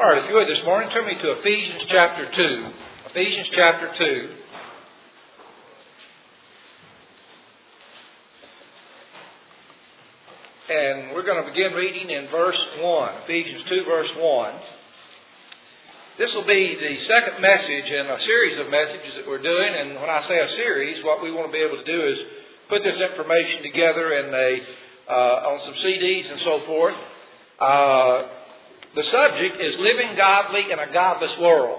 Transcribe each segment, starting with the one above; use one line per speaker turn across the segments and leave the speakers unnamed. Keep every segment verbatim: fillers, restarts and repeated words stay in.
All right, if you would this morning, turn me to Ephesians chapter two. Ephesians chapter two. And we're going to begin reading in verse one. Ephesians two, verse one. This will be the second message in a series of messages that we're doing. And when I say a series, what we want to be able to do is put this information together in a, uh, on some C Ds and so forth. Uh, the subject is living godly in a godless world.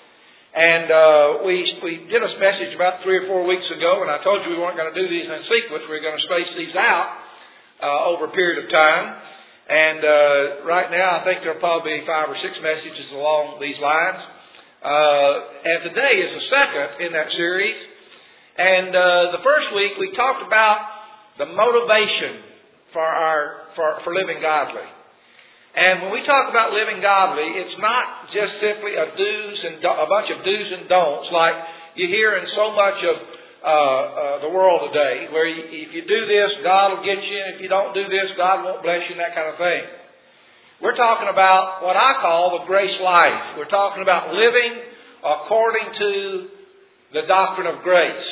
And uh, we we did a message about three or four weeks ago, and I told you we weren't going to do these in sequence. We we're going to space these out uh, over a period of time. And uh, right now, I think there will probably be five or six messages along these lines. Uh, and today is the second in that series. And uh, the first week, we talked about the motivation for our for, for living godly. And when we talk about living godly, it's not just simply a do's and do, a bunch of do's and don'ts like you hear in so much of uh, uh, the world today, where you, if you do this, God will get you, and if you don't do this, God won't bless you, and that kind of thing. We're talking about what I call the grace life. We're talking about living according to the doctrine of grace.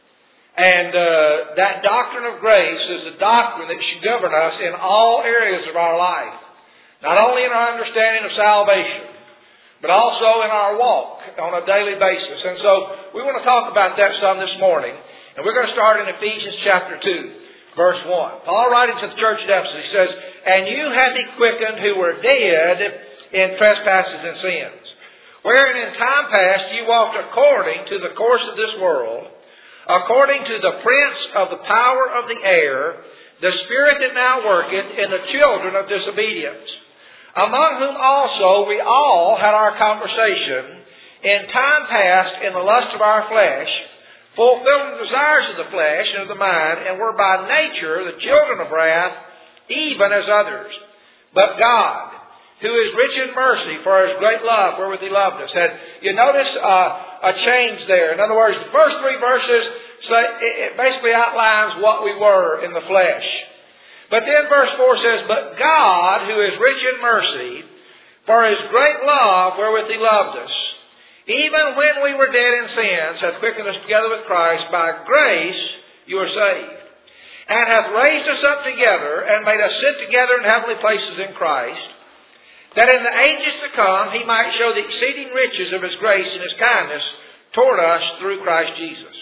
And uh, that doctrine of grace is the doctrine that should govern us in all areas of our life. Not only in our understanding of salvation, but also in our walk on a daily basis. And so we want to talk about that some this morning. And we're going to start in Ephesians chapter two, verse one. Paul writing to the church at Ephesus, he says, "And you hath he quickened who were dead in trespasses and sins, wherein in time past ye walked according to the course of this world, according to the prince of the power of the air, the spirit that now worketh in the children of disobedience, among whom also we all had our conversation in time past in the lust of our flesh, fulfilling the desires of the flesh and of the mind, and were by nature the children of wrath, even as others. But God, who is rich in mercy for His great love wherewith He loved us." And you notice uh, a change there. In other words, the first three verses say, it basically outlines what we were in the flesh. But then verse four says, "But God, who is rich in mercy, for His great love wherewith He loved us, even when we were dead in sins, hath quickened us together with Christ. By grace you are saved, and hath raised us up together, and made us sit together in heavenly places in Christ, that in the ages to come He might show the exceeding riches of His grace and His kindness toward us through Christ Jesus.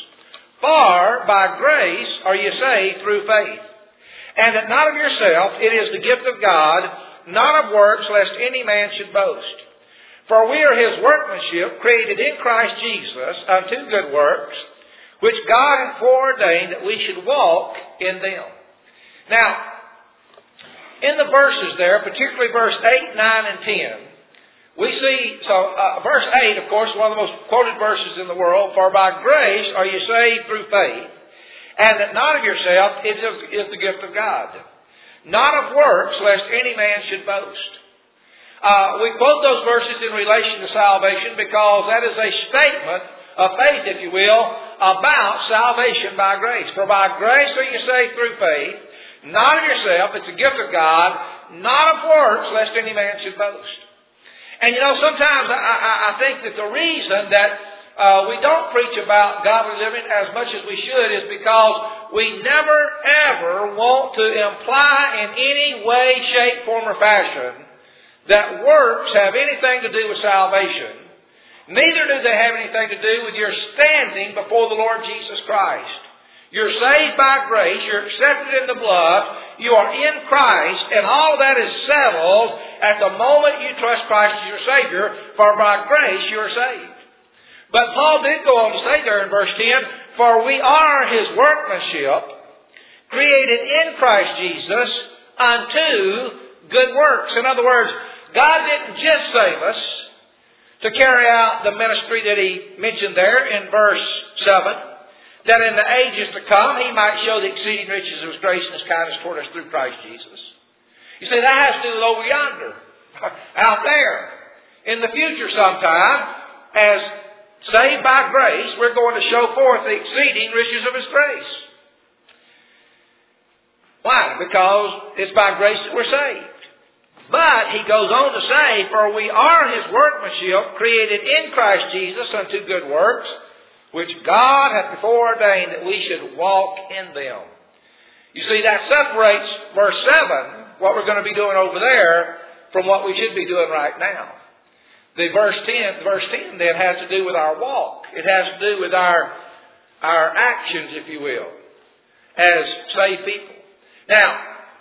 For by grace are ye saved through faith. And that not of yourself, it is the gift of God, not of works, lest any man should boast. For we are His workmanship, created in Christ Jesus, unto good works, which God hath foreordained that we should walk in them." Now, in the verses there, particularly verse eight, nine, and ten, we see, so uh, verse eight, of course, is one of the most quoted verses in the world. "For by grace are you saved through faith, and that not of yourself, it is the gift of God, not of works, lest any man should boast." Uh, we quote those verses in relation to salvation because that is a statement of faith, if you will, about salvation by grace. "For by grace are you saved through faith, not of yourself, it's a gift of God, not of works, lest any man should boast." And you know, sometimes I, I, I think that the reason that Uh, we don't preach about godly living as much as we should is because we never ever want to imply in any way, shape, form, or fashion that works have anything to do with salvation. Neither do they have anything to do with your standing before the Lord Jesus Christ. You're saved by grace. You're accepted in the blood. You are in Christ. And all that is settled at the moment you trust Christ as your Savior. For by grace you are saved. But Paul did go on to say there in verse ten, "For we are His workmanship, created in Christ Jesus unto good works." In other words, God didn't just save us to carry out the ministry that He mentioned there in verse seven, that in the ages to come He might show the exceeding riches of His grace and His kindness toward us through Christ Jesus. You see, that has to do with over yonder, out there, in the future sometime, as saved by grace, we're going to show forth the exceeding riches of His grace. Why? Because it's by grace that we're saved. But he goes on to say, for we are his workmanship, created in Christ Jesus unto good works, which God hath before ordained that we should walk in them. You see, that separates verse seven, what we're going to be doing over there, from what we should be doing right now. The verse ten, verse ten then has to do with our walk. It has to do with our, our actions, if you will, as saved people. Now,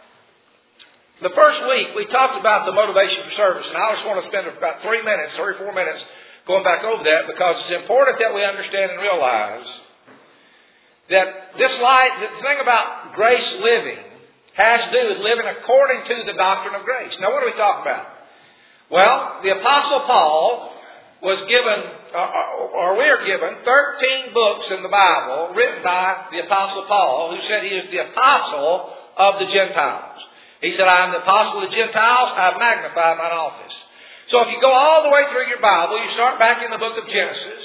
the first week we talked about the motivation for service, and I just want to spend about three minutes, three or four minutes going back over that, because it's important that we understand and realize that this life, the thing about grace living has to do with living according to the doctrine of grace. Now, what are we talking about? Well, the Apostle Paul was given, or we are given, thirteen books in the Bible written by the Apostle Paul, who said he is the apostle of the Gentiles. He said, I am the apostle of the Gentiles, I have magnified mine office. So if you go all the way through your Bible, you start back in the book of Genesis,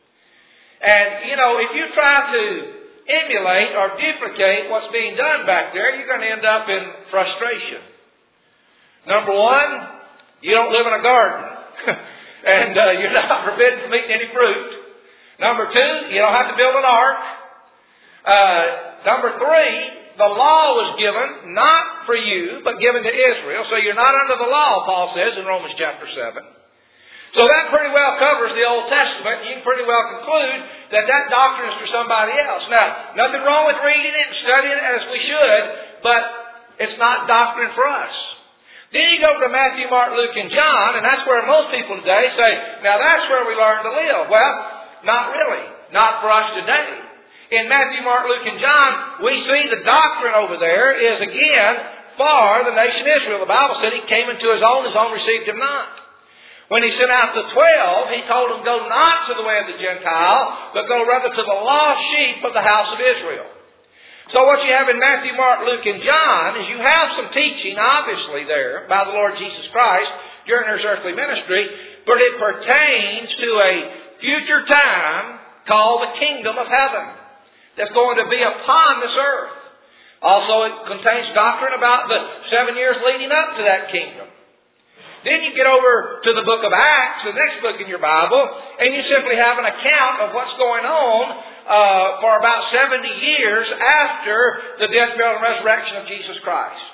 and, you know, if you try to emulate or duplicate what's being done back there, you're going to end up in frustration. Number one, you don't live in a garden. and uh, you're not forbidden from eating any fruit. Number two, you don't have to build an ark. Uh, number three, the law was given not for you, but given to Israel. So you're not under the law, Paul says in Romans chapter seven. So that pretty well covers the Old Testament. You can pretty well conclude that that doctrine is for somebody else. Now, nothing wrong with reading it and studying it as we should, but it's not doctrine for us. Then you go to Matthew, Mark, Luke, and John, and that's where most people today say, now that's where we learn to live. Well, not really. Not for us today. In Matthew, Mark, Luke, and John, we see the doctrine over there is again for the nation Israel. The Bible said he came into his own, his own received him not. When he sent out the twelve, he told them, go not to the way of the Gentile, but go rather to the lost sheep of the house of Israel. So what you have in Matthew, Mark, Luke, and John is you have some teaching, obviously, there by the Lord Jesus Christ during his earthly ministry, but it pertains to a future time called the kingdom of heaven that's going to be upon this earth. Also, it contains doctrine about the seven years leading up to that kingdom. Then you get over to the book of Acts, the next book in your Bible, and you simply have an account of what's going on uh, for about seventy years after the death, burial, and resurrection of Jesus Christ.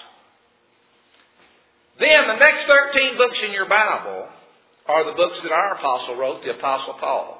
Then the next thirteen books in your Bible are the books that our apostle wrote, the Apostle Paul.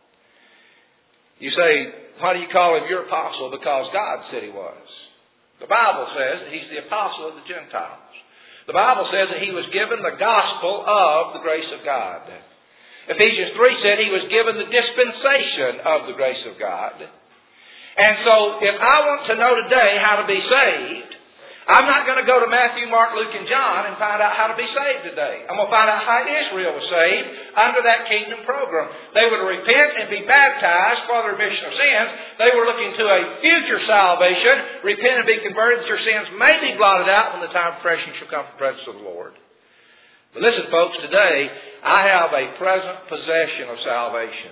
You say, why do you call him your apostle? Because God said he was. The Bible says that he's the apostle of the Gentiles. The Bible says that he was given the gospel of the grace of God. Ephesians three said he was given the dispensation of the grace of God. And so, if I want to know today how to be saved, I'm not going to go to Matthew, Mark, Luke, and John and find out how to be saved today. I'm going to find out how Israel was saved under that kingdom program. They were to repent and be baptized for the remission of sins. They were looking to a future salvation, repent and be converted that your sins may be blotted out when the time of refreshing shall come from the presence of the Lord. But listen, folks, today I have a present possession of salvation.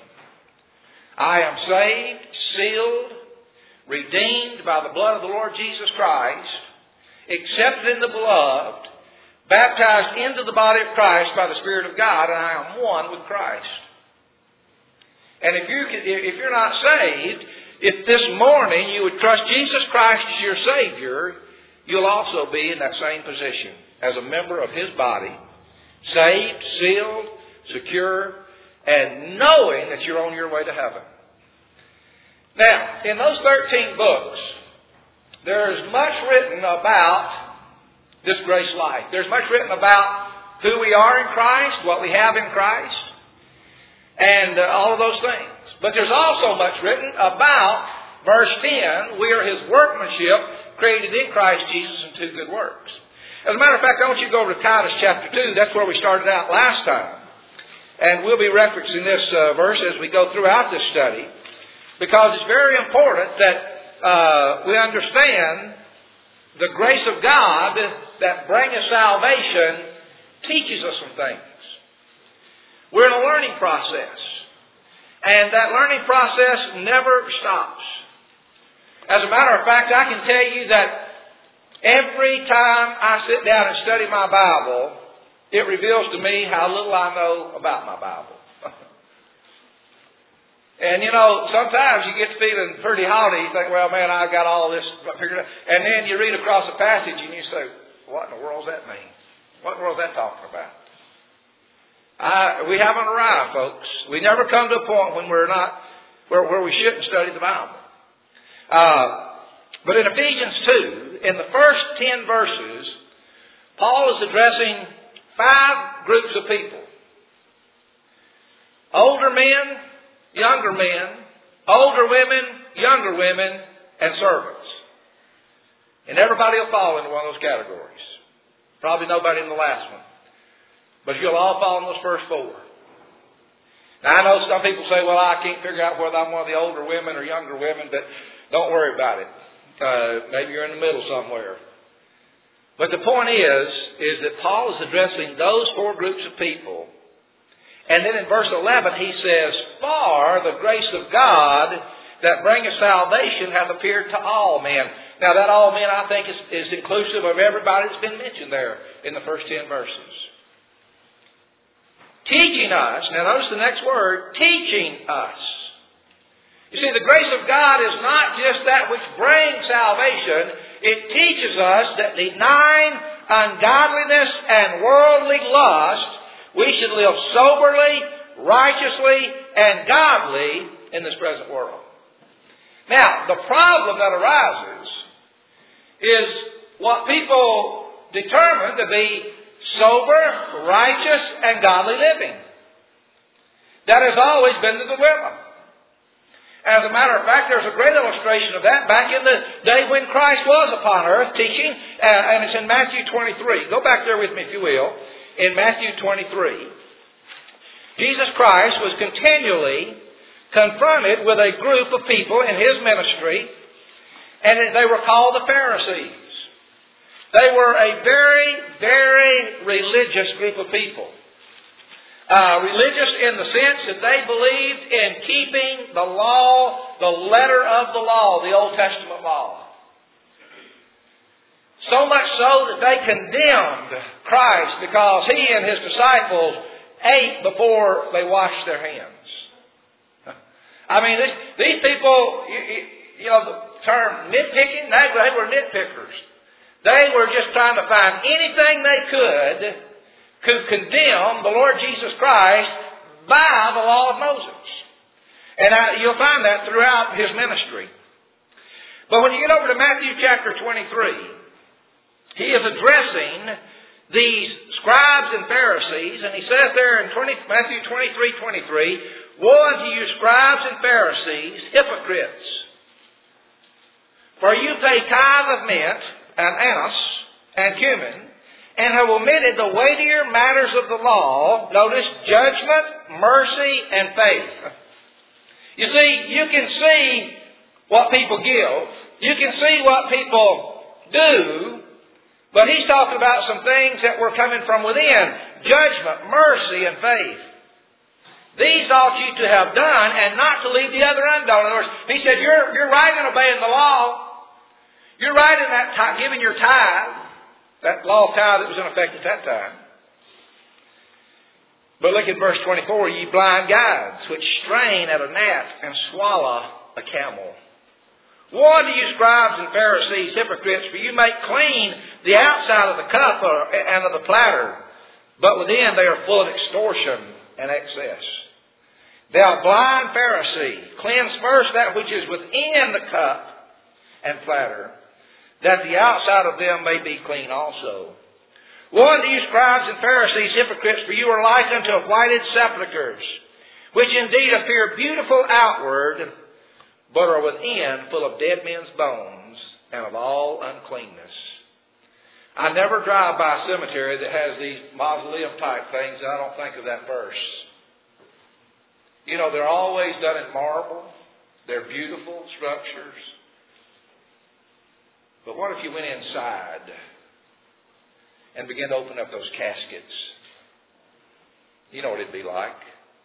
I am saved, sealed, redeemed by the blood of the Lord Jesus Christ, accepted in the beloved, baptized into the body of Christ by the Spirit of God, and I am one with Christ. And if, you, if you're not saved, if this morning you would trust Jesus Christ as your Savior, you'll also be in that same position as a member of His body, saved, sealed, secure, and knowing that you're on your way to heaven. Now, in those thirteen books, there is much written about this grace life. There's much written about who we are in Christ, what we have in Christ, and uh, all of those things. But there's also much written about, verse ten, we are His workmanship, created in Christ Jesus unto good works. As a matter of fact, I want you to go over to Titus chapter two. That's where we started out last time. And we'll be referencing this uh, verse as we go throughout this study, because it's very important that Uh, we understand the grace of God that bringeth salvation teaches us some things. We're in a learning process. And that learning process never stops. As a matter of fact, I can tell you that every time I sit down and study my Bible, it reveals to me how little I know about my Bible. And you know, sometimes you get feeling pretty haughty. You think, well, man, I've got all this figured out. And then you read across a passage and you say, what in the world does that mean? What in the world is that talking about? I, we haven't arrived, folks. We never come to a point when we're not, where, where we shouldn't study the Bible. Uh, but in Ephesians two, in the first ten verses, Paul is addressing five groups of people. Older men, younger men, older women, younger women, and servants. And everybody will fall into one of those categories. Probably nobody in the last one. But you'll all fall in those first four. Now, I know some people say, well, I can't figure out whether I'm one of the older women or younger women, but don't worry about it. Uh, maybe you're in the middle somewhere. But the point is, is that Paul is addressing those four groups of people. And then in verse eleven, he says, for the grace of God that bringeth salvation hath appeared to all men. Now, that all men, I think, is, is inclusive of everybody that's been mentioned there in the first ten verses. Teaching us, now notice the next word, teaching us. You see, the grace of God is not just that which brings salvation. It teaches us that denying ungodliness and worldly lust, we should live soberly, righteously, and godly in this present world. Now, the problem that arises is what people determine to be sober, righteous, and godly living. That has always been the dilemma. As a matter of fact, there's a great illustration of that back in the day when Christ was upon earth teaching, uh, and it's in Matthew twenty-three. Go back there with me, if you will. In Matthew twenty-three, Jesus Christ was continually confronted with a group of people in His ministry, and they were called the Pharisees. They were a very, very religious group of people. Uh, religious in the sense that they believed in keeping the law, the letter of the law, the Old Testament law. So much so that they condemned Christ because He and His disciples ate before they washed their hands. I mean, this, these people, you, you know, the term nitpicking, they, they were nitpickers. They were just trying to find anything they could to condemn the Lord Jesus Christ by the law of Moses. And I, you'll find that throughout His ministry. But when you get over to Matthew chapter twenty-three, He is addressing these scribes and Pharisees, and He says there in Matthew twenty-three twenty-three, woe unto you, scribes and Pharisees, hypocrites! For you pay tithe of mint, and anise, and cumin, and have omitted the weightier matters of the law, notice, judgment, mercy, and faith. You see, you can see what people give. You can see what people do, but He's talking about some things that were coming from within. Judgment, mercy, and faith. These ought you to have done, and not to leave the other undone. In other words, He said, you're, you're right in obeying the law. You're right in that time, giving your tithe. That law of tithe that was in effect at that time. But look at verse twenty-four. Ye blind guides, which strain at a gnat and swallow a camel. Woe unto you, scribes and Pharisees, hypocrites, for you make clean the outside of the cup and of the platter, but within they are full of extortion and excess. Thou blind Pharisee, cleanse first that which is within the cup and platter, that the outside of them may be clean also. Woe unto you, scribes and Pharisees, hypocrites, for you are like unto whited sepulchres, which indeed appear beautiful outward, but are within full of dead men's bones and of all uncleanness. I never drive by a cemetery that has these mausoleum type things, and I don't think of that verse. You know, they're always done in marble. They're beautiful structures. But what if you went inside and began to open up those caskets? You know what it'd be like.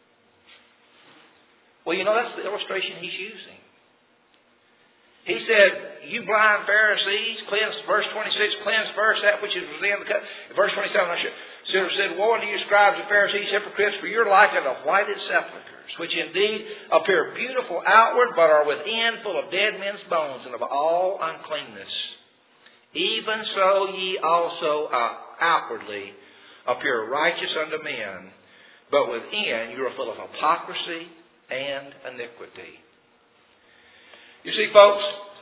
Well, you know, that's the illustration He's using. He said, you blind Pharisees, cleanse, verse twenty-six, cleanse first that which is within the cup. Verse twenty-seven, I should Should have said, Woe unto you, scribes and Pharisees, hypocrites, for you're like unto whited sepulchres, which indeed appear beautiful outward, but are within full of dead men's bones and of all uncleanness. Even so ye also uh, outwardly appear righteous unto men, but within you are full of hypocrisy and iniquity. You see, folks,